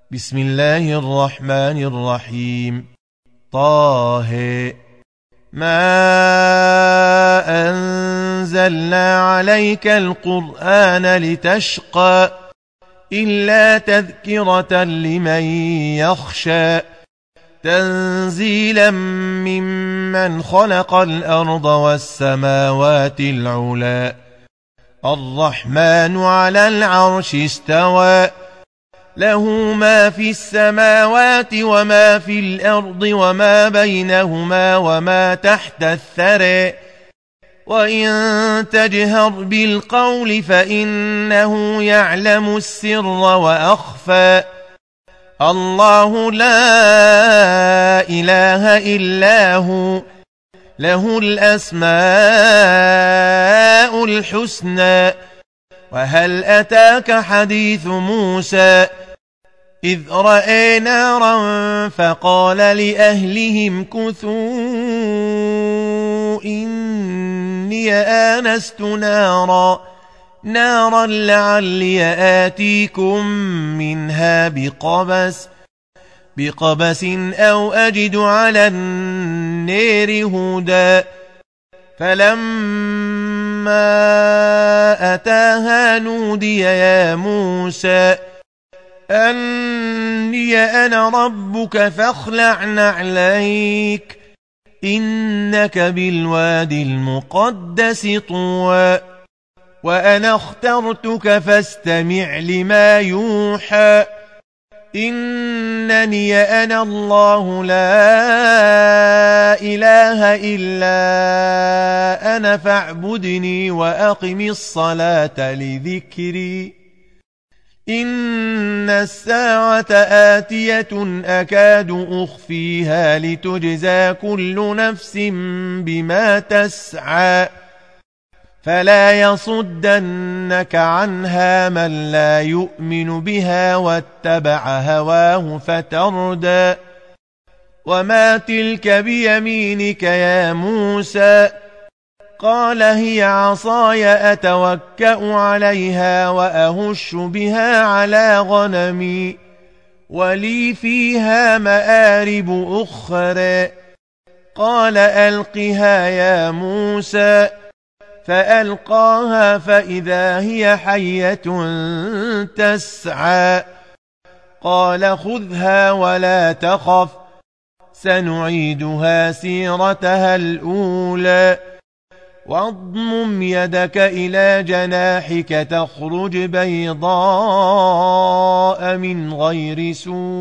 بسم الله الرحمن الرحيم. طه. ما أنزلنا عليك القرآن لتشقى إلا تذكرة لمن يخشى تنزيلا ممن خلق الأرض والسماوات العلى الرحمن على العرش استوى له ما في السماوات وما في الأرض وما بينهما وما تحت الثرى وإن تجهر بالقول فإنه يعلم السر وأخفى الله لا إله إلا هو له الأسماء الحسنى وهل أتاك حديث موسى إذ رأى نارا فقال لأهلهم كثوا إني آنست نارا لعلي آتيكم منها بقبس أو أجد على النار هدى فلما أتاها نودي يا موسى أني أنا ربك فاخلع نعليك إنك بالوادي المقدس طوى وأنا اخترتك فاستمع لما يوحى إنني أنا الله لا إله إلا أنا فاعبدني وأقم الصلاة لذكري إن الساعة آتية أكاد أخفيها لتجزى كل نفس بما تسعى فلا يصدنك عنها من لا يؤمن بها واتبع هواه فتردى وما تلك بيمينك يا موسى قال هي عصاي أتوكأ عليها وأهش بها على غنمي ولي فيها مآرب أخرى قال ألقها يا موسى فألقاها فإذا هي حية تسعى قال خذها ولا تخف سنعيدها سيرتها الأولى واضمم يدك إلى جناحك تخرج بيضاء من غير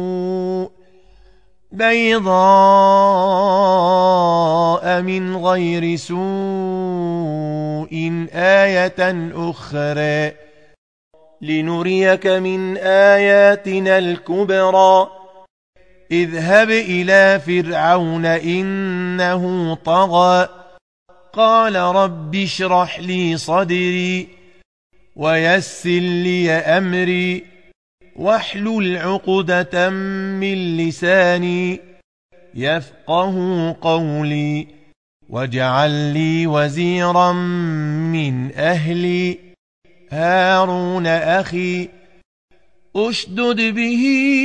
سوء آية أخرى لنريك من آياتنا الكبرى اذهب إلى فرعون إنه طغى قال رب اشرح لي صدري ويسر لي أمري واحلل عقدة من لساني يفقه قولي واجعل لي وزيرا من أهلي هارون أخي أشدد به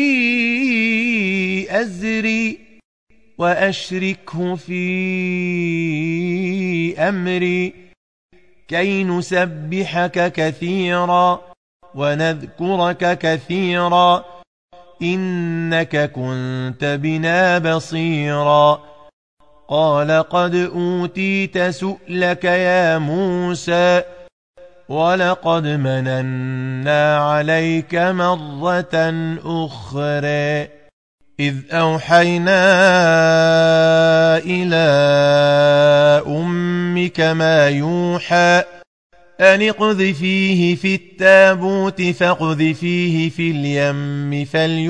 أزري وأشركه في أمري كي نسبحك كثيرا ونذكرك كثيرا إنك كنت بنا بصيرا قال قد أوتيت سؤلك يا موسى ولقد مننا عليك مرة أخرى إذ أوحينا إلى أمك ما يوحى أن اقذفيه في التابوت فاقذفيه في اليم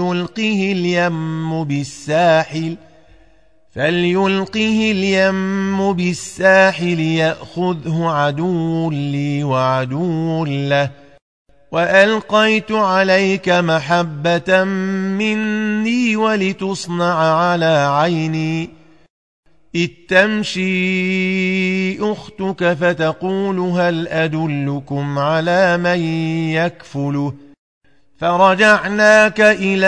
فليلقه اليم بالساحل يأخذه عدو لي وعدو له وألقيت عليك محبة مني ولتصنع على عيني إذ تمشي أختك فتقول هل أدلكم على من يكفله فرجعناك إلى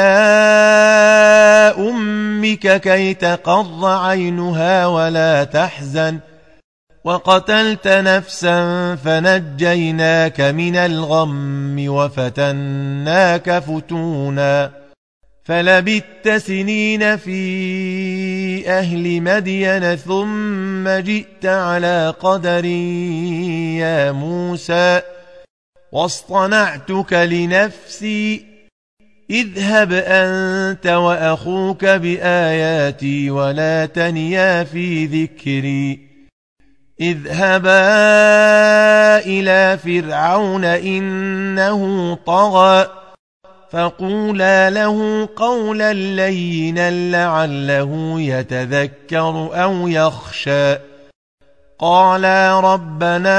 أمك كي تقر عينها ولا تحزن وقتلت نفسا فنجيناك من الغم وفتناك فتونا فلبثت سنين في أهل مدين ثم جئت على قدر يا موسى واصطنعتك لنفسي اذهب أنت وأخوك بآياتي ولا تنيا في ذكري اذهبا إلى فرعون إنه طغى فقولا له قولا لينا لعله يتذكر أو يخشى قالا ربنا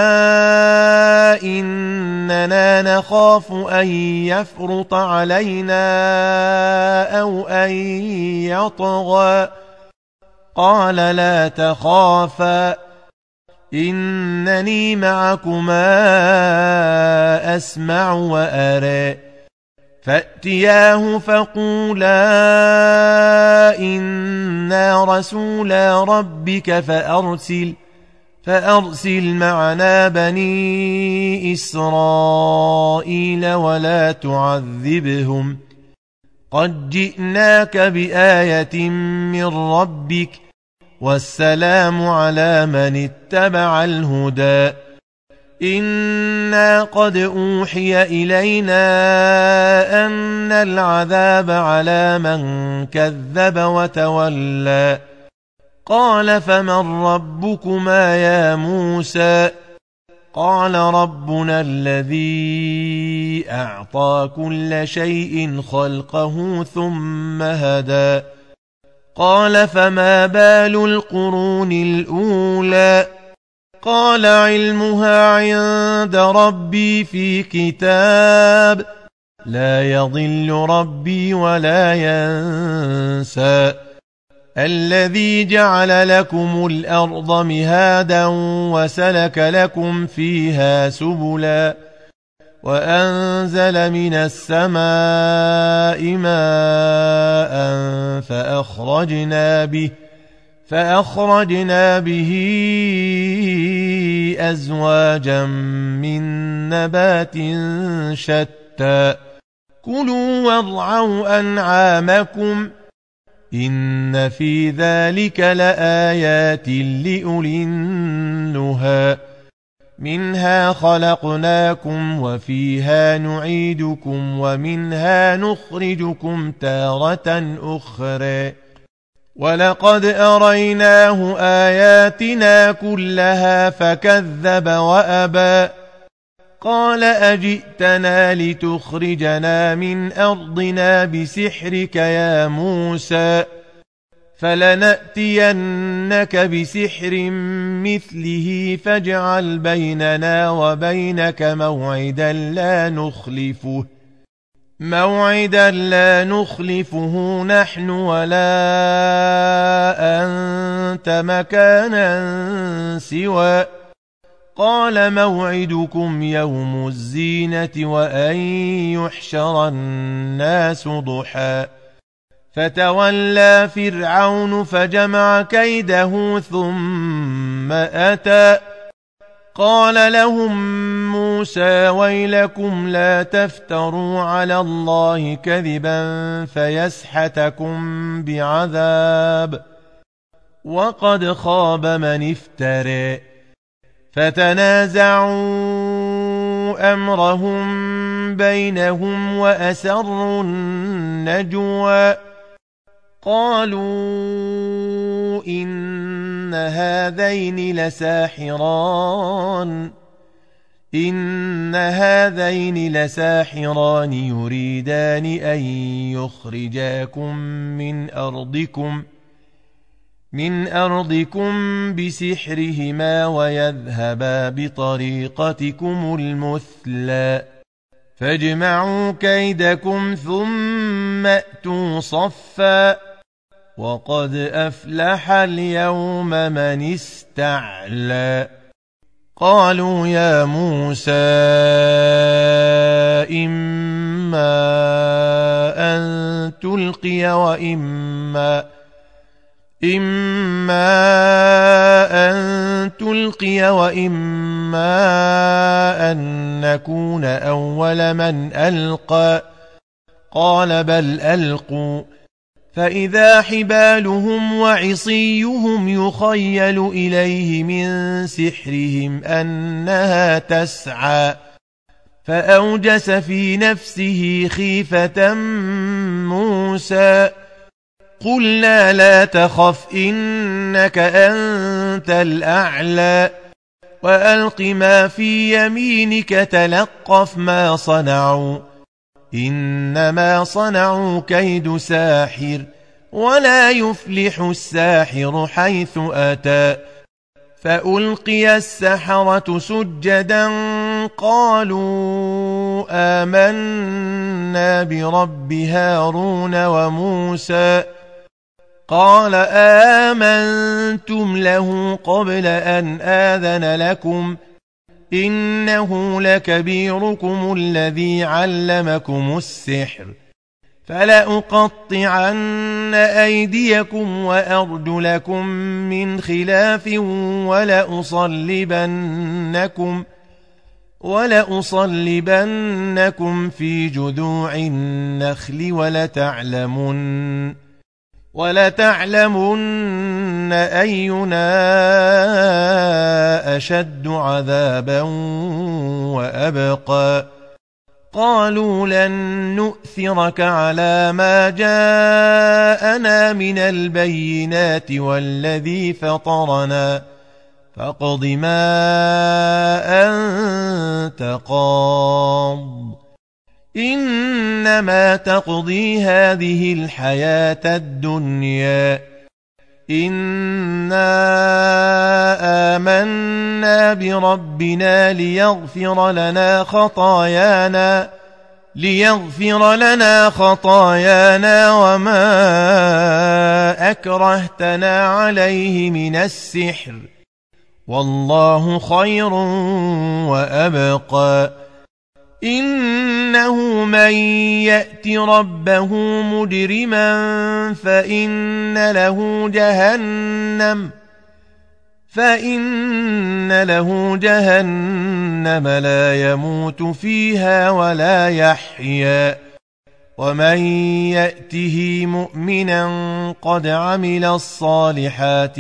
إننا نخاف أن يفرط علينا أو أن يطغى قال لا تخافا إنني معكما أسمع وأرى فأتياه فقولا إنا رسولا ربك فأرسل معنا بني إسرائيل ولا تعذبهم قد جئناك بآية من ربك والسلام على من اتبع الهدى إنا قد أوحي إلينا أن العذاب على من كذب وتولى قال فمن ربكما يا موسى قال ربنا الذي أعطى كل شيء خلقه ثم هدى قال فما بال القرون الأولى قال علمها عند ربي في كتاب لا يضل ربي ولا ينسى الذي جعل لكم الأرض مهادا وسلك لكم فيها سبلا وأنزل من السماء ماء فأخرجنا به أزواجا من نبات شتى كلوا وارعوا أنعامكم إن في ذلك لآيات لأولي النهى منها خلقناكم وفيها نعيدكم ومنها نخرجكم تارة أخرى ولقد أريناه آياتنا كلها فكذب وأبى قال أجئتنا لتخرجنا من أرضنا بسحرك يا موسى فلنأتينك بسحر مثله فاجعل بيننا وبينك موعدا لا نخلفه نحن ولا أنت مكانا سوى قال موعدكم يوم الزينة وأن يحشر الناس ضحى فتولى فرعون فجمع كيده ثم أتى قال لهم موسى ويلكم لا تفتروا على الله كذبا فيسحتكم بعذاب وقد خاب من افترى فتنازعوا أمرهم بينهم وأسروا النجوى قالوا إن هذين لساحران يريدان أن يخرجاكم من أرضكم بسحرهما ويذهبا بطريقتكم المثلى فاجمعوا كيدكم ثم أتوا صفا وقد أفلح اليوم من استعلى قالوا يا موسى إما أن تلقي وإما أن نكون أول من ألقى قال بل ألقوا فإذا حبالهم وعصيهم يخيل إليه من سحرهم أنها تسعى فأوجس في نفسه خيفة موسى قلنا لا تخف إنك أنت الأعلى وألق ما في يمينك تلقف ما صنعوا إنما صنعوا كيد ساحر ولا يفلح الساحر حيث أتى فألقي السحرة سجدا قالوا آمنا برب هارون وموسى قال آمنتم له قبل أن آذن لكم إنه لكبيركم الذي علمكم السحر فلأقطعن أيديكم وأرجلكم من خلاف ولأصلبنكم في جذوع النخل ولتعلمن أينا أشد عذابا وأبقى قالوا لن نؤثرك على ما جاءنا من البينات والذي فطرنا فاقض ما أنت قاض إنما تقضي هذه الحياة الدنيا إنا آمنا بربنا ليغفر لنا خطايانا وما أكرهتنا عليه من السحر والله خير وأبقى إنه من يأت ربه مجرما فإن له جهنم لا يموت فيها ولا يحيا ومن يأته مؤمنا قد عمل الصالحات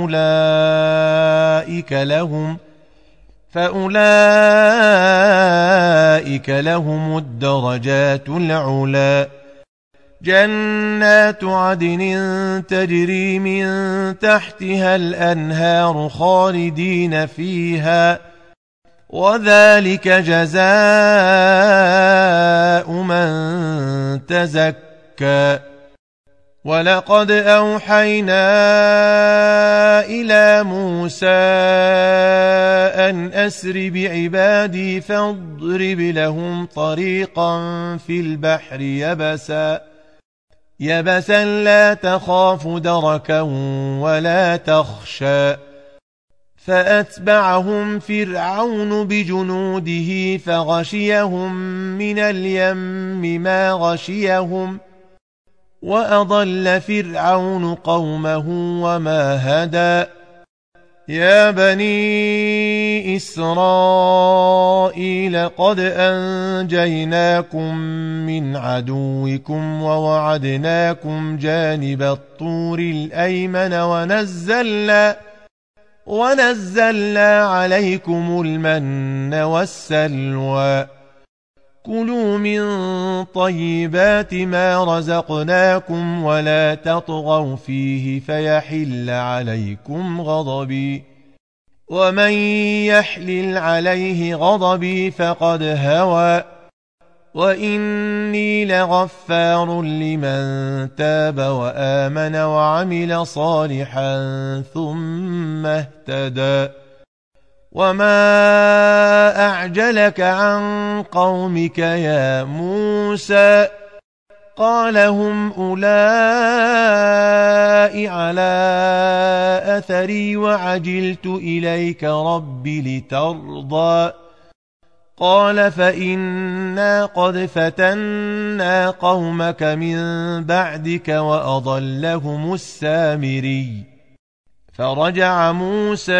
فأولئك لهم الدرجات العلى جنات عدن تجري من تحتها الأنهار خالدين فيها وذلك جزاء من تزكى ولقد أوحينا إلى موسى أن أسر بعبادي فاضرب لهم طريقا في البحر يبسا لا تخاف دركا ولا تخشى فأتبعهم فرعون بجنوده فغشيهم من اليم ما غشيهم وأضل فرعون قومه وما هدى يا بني إسرائيل قد أنجيناكم من عدوكم ووعدناكم جانب الطور الأيمن ونزلنا عليكم المن والسلوى كلوا من طيبات ما رزقناكم ولا تطغوا فيه فيحل عليكم غضبي ومن يحلل عليه غضبي فقد هوى وإني لغفار لمن تاب وآمن وعمل صالحا ثم اهتدى وما أعجلك عن قومك يا موسى قال هم أولئك على أثري وعجلت إليك رب لترضى قال فإنا قد فتنا قومك من بعدك وأضلهم السامري فرجع موسى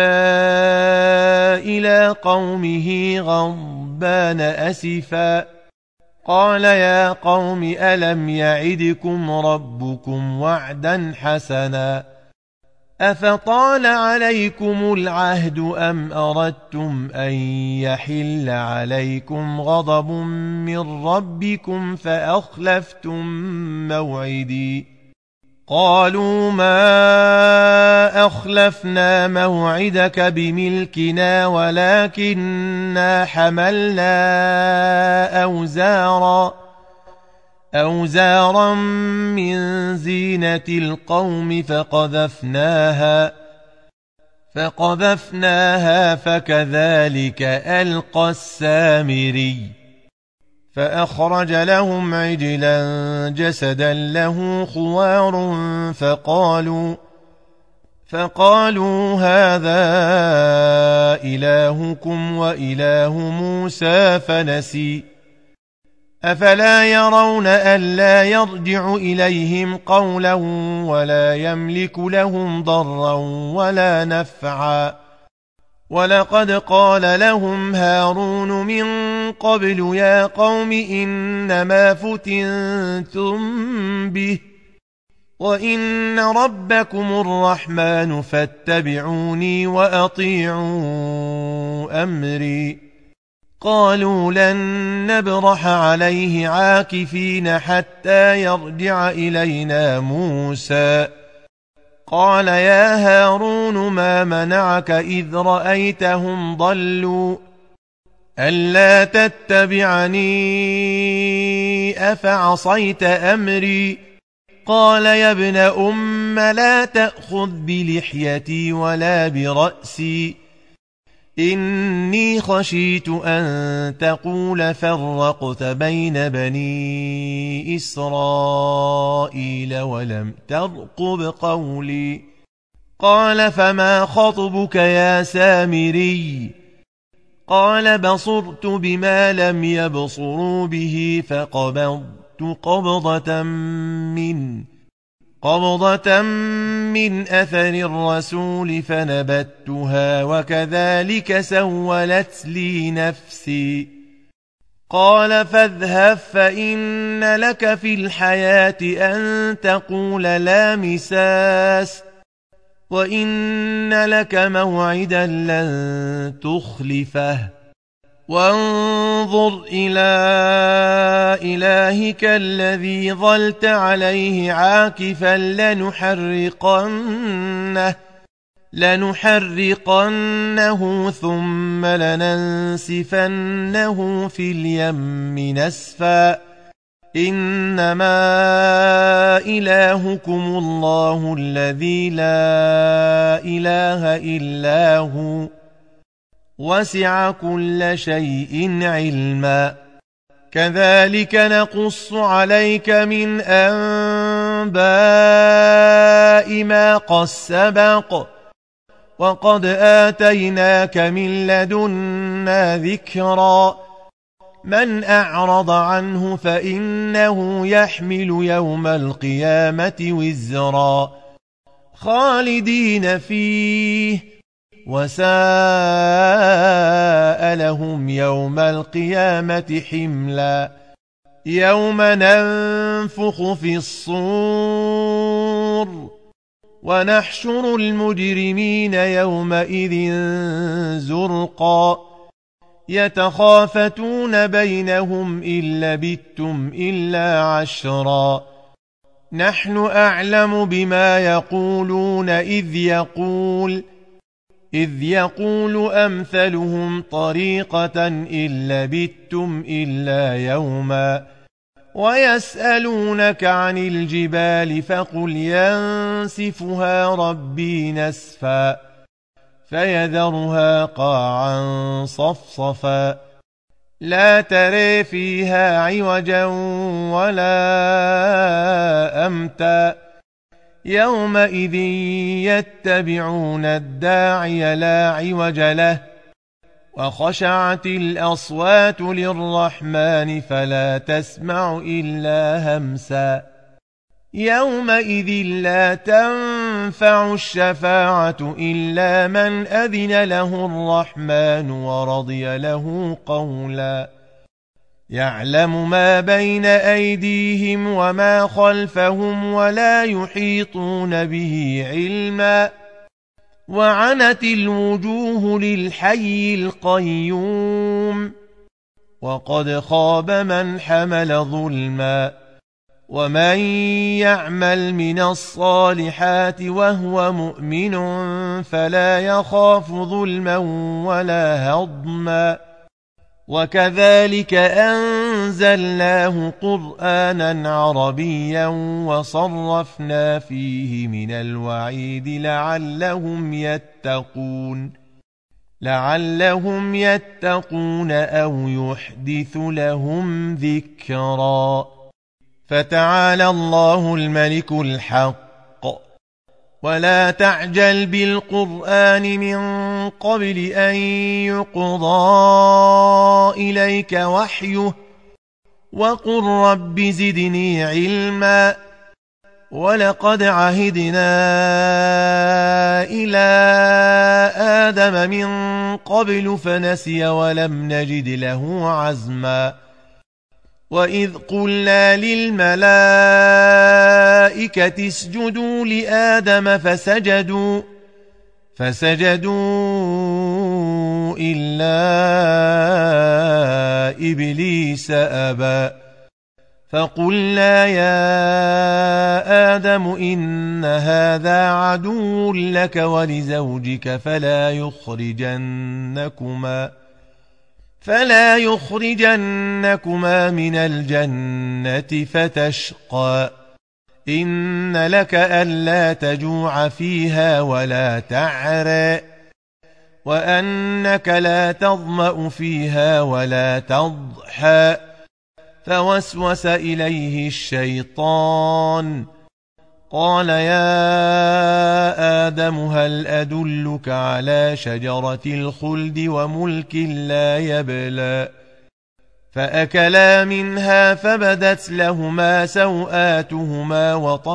إلى قومه غضبان أسفا قال يا قوم ألم يعدكم ربكم وعدا حسنا أفطال عليكم العهد أم أردتم أن يحل عليكم غضب من ربكم فأخلفتم موعدي قالوا ما أخلفنا موعدك بملكنا ولكننا حملنا أوزارا من زينة القوم فقذفناها فكذلك ألقى السامري فأخرج لهم عجلا جسدا له خوار فقالوا هذا إلهكم وإله موسى فنسي أفلا يرون ألا يرجع إليهم قولا ولا يملك لهم ضرا ولا نفعا ولقد قال لهم هارون من قبل يا قوم إنما فتنتم به وإن ربكم الرحمن فاتبعوني وأطيعوا أمري قالوا لن نبرح عليه عاكفين حتى يرجع إلينا موسى قال يا هارون ما منعك إذ رأيتهم ضلوا ألا تتبعني أفعصيت أمري قال يا ابن أم لا تأخذ بلحيتي ولا برأسي إني خشيت أن تقول فرقت بين بني إسرائيل ولم ترقب قولي قال فما خطبك يا سامري قال بصرت بما لم يبصروا به فقبضت قبضة من أثر الرسول فنبتها وكذلك سولت لي نفسي قال فاذهب فإن لك في الحياة أن تقول لا مساس وإن لك موعدا لن تخلفه وانظر إلى إلهك الذي ظلت عليه عاكفا لنحرقنه ثم لننسفنه في اليم نسفا إنما إلهكم الله الذي لا إله إلا هو وسع كل شيء علما كذلك نقص عليك من أنباء ما قد سبق وقد آتيناك من لدنا ذكرا من أعرض عنه فإنه يحمل يوم القيامة وزرا خالدين فيه وساء لهم يوم القيامة حملا يوم ننفخ في الصور ونحشر المجرمين يومئذ زرقا يتخافتون بينهم إن لبثتم إلا عشرا نحن أعلم بما يقولون إذ يقول أمثلهم طريقة إن لبثتم إلا يوما ويسألونك عن الجبال فقل ينسفها ربي نسفا فيذرها قاعا صفصفا لا ترى فيها عوجا ولا أمتا يومئذ يتبعون الداعي لا عوج له وخشعت الأصوات للرحمن فلا تسمع إلا همسا يومئذ لا تنفع الشفاعة إلا من أذن له الرحمن ورضي له قولا يعلم ما بين أيديهم وما خلفهم ولا يحيطون به علما وعنت الوجوه للحي القيوم وقد خاب من حمل ظلما ومن يعمل من الصالحات وهو مؤمن فلا يخاف ظلما ولا هضما وكذلك أنزلناه قرآنا عربيا وصرفنا فيه من الوعيد لعلهم يتقون أو يحدث لهم ذكرا فتعالى الله الملك الحق ولا تعجل بالقرآن من قبل أن يقضى إليك وحيه وقل رب زدني علما ولقد عهدنا إلى آدم من قبل فنسي ولم نجد له عزما وإذ قلنا للملائكة اسجدوا لآدم فسجدوا إلا إبليس أبى فقلنا يا آدم إن هذا عدو لك ولزوجك فلا يخرجنكما من الجنة فتشقى إن لك ألا تجوع فيها ولا تعرى وأنك لا تظمأ فيها ولا تضحى فوسوس إليه الشيطان قال يا آدم هل أدلك على شجرة الخلد وملك لا يبلى فأكلا منها فبدت لهما سوآتهما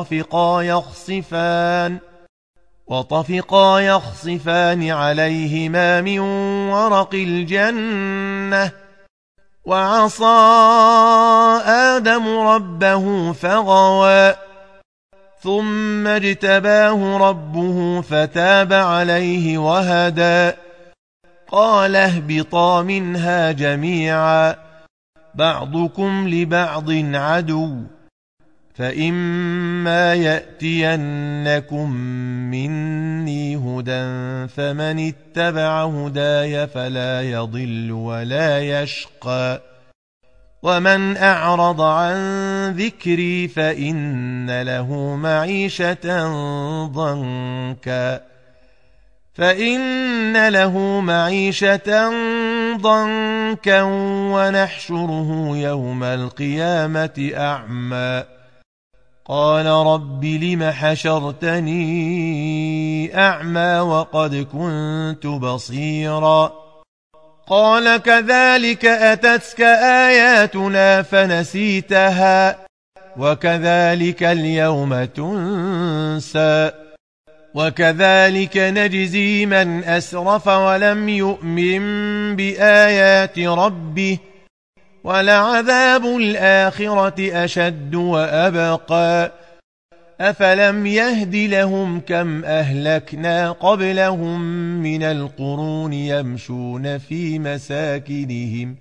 وطفقا يخصفان عليهما من ورق الجنة وعصى آدم ربه فغوى ثم اجتباه ربه فتاب عليه وهدى قال اهبطا منها جميعا بعضكم لبعض عدو فإما يأتينكم مني هدى فمن اتبع هداي فلا يضل ولا يشقى ومن أعرض عن ذكري فإن له معيشة ضنكا ونحشره يوم القيامة أعمى قال رب لم حشرتني أعمى وقد كنت بصيرا قال كذلك أتتك آياتنا فنسيتها وكذلك اليوم تنسى وكذلك نجزي من أسرف ولم يؤمن بآيات ربه ولعذاب الآخرة أشد وأبقى أفلم يهد لهم كم أهلكنا قبلهم من القرون يمشون في مساكنهم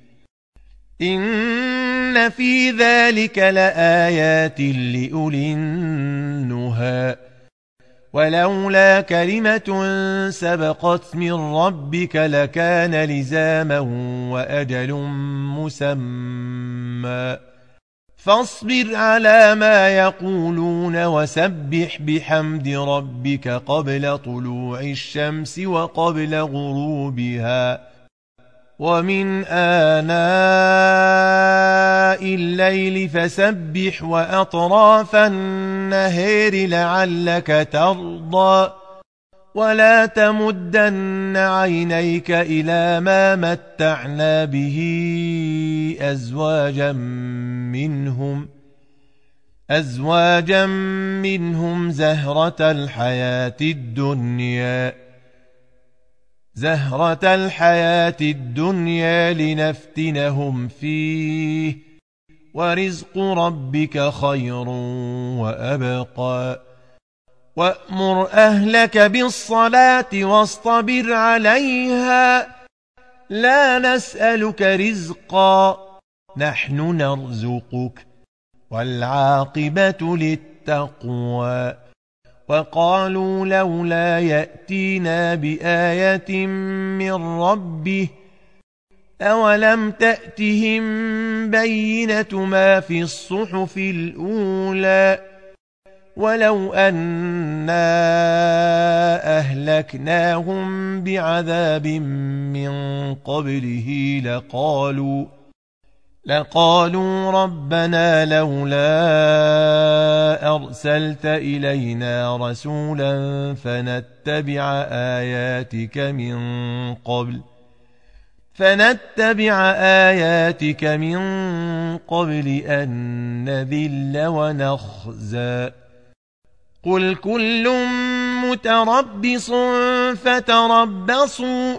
إن في ذلك لآيات لأولي النهى ولولا كلمة سبقت من ربك لكان لزاما وأجل مسمى فاصبر على ما يقولون وسبح بحمد ربك قبل طلوع الشمس وقبل غروبها ومن آناء الليل فسبح وأطراف النهار لعلك ترضى ولا تمدن عينيك إلى ما متعنا به أزواجا منهم زهرة الحياة الدنيا لنفتنهم فيه ورزق ربك خير وأبقى وأمر أهلك بالصلاة واصطبر عليها لا نسألك رزقا نحن نرزقك والعاقبة للتقوى وقالوا لولا يأتينا بآية من ربه أولم تأتهم بينة ما في الصحف الأولى ولو أنا أهلكناهم بعذاب من قبله لقالوا ربنا لولا أرسلت إلينا رسولا فنتبع آياتك من قبل أن نذل ونخزى قل كل متربص فتربصوا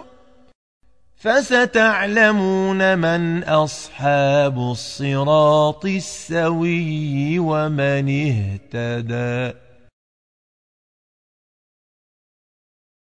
فستعلمون من أصحاب الصراط السوي ومن اهتدى.